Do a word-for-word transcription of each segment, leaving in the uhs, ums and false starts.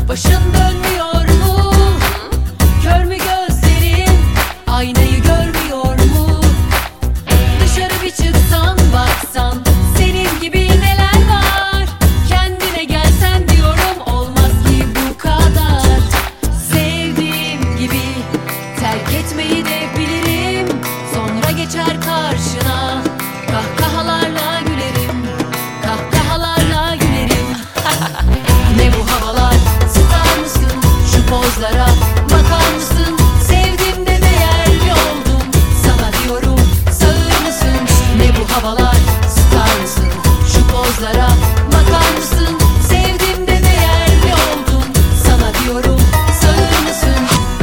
Başın dönmüyor mu? Kör mü gözlerin? Aynayı görmüyor mu? Dışarı bir çıksan baksan, senin gibi neler var? Kendine gelsen diyorum, olmaz ki bu kadar. Sevdiğim gibi terk etmeyi de bilirim. Sonra geçer karşına, kahkahalarla gülerim, kahkahalarla gülerim. Ne bu havalar, sıkar mısın şu pozlara, bakar mısın? Sevdim de değerli oldum, sana diyorum, sağır mısın? Ne bu havalar, sıkar mısın şu pozlara, bakar mısın? Sevdim de değerli oldum, sana diyorum, sağır mısın?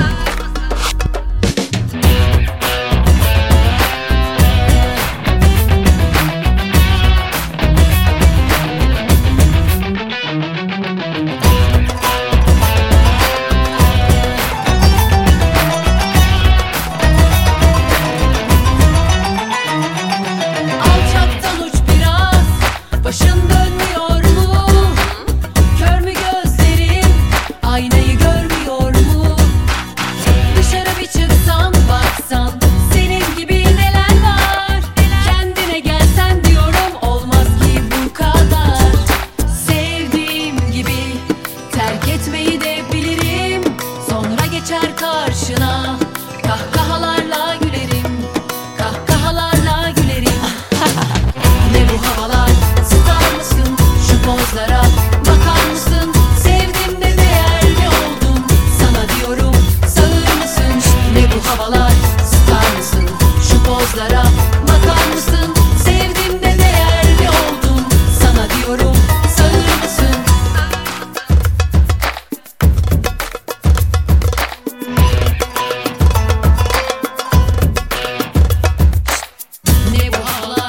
Alçaktan uç biraz, başın dönmüyor mu? Kör mü gözlerin? Aynayı görmüyor mu? Dışarı bir çıksan baksan, senin gibi neler var? Kendine gelsen diyorum, olmaz ki bu kadar. Sevdiğim gibi terk etmeyi de bilirim. Sonra geçer karşına, kahkahalarla gülerim, kahkahalarla gülerim. Ne bu havalar, sıkar mısın şu pozlara, bakar mısın? Sevdim de değerli oldum, sana diyorum, sağır mısın? Ne bu havalar, sıkar mısın şu pozlara, bakar mısın? Sevdim de değerli oldum, sana diyorum, sağır mısın? Ne bu havalar,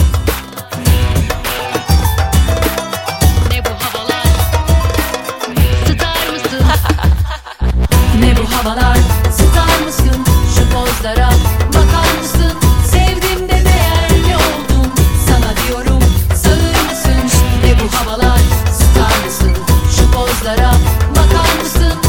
ne bu havalar, sıkar mısın? Ne bu havalar, sıkar mısın şu pozlara, bakar mısın? Sevdim de değerli oldum, sana diyorum, sağır mısın? Ne bu havalar, sıkar mısın şu pozlara, bakar mısın?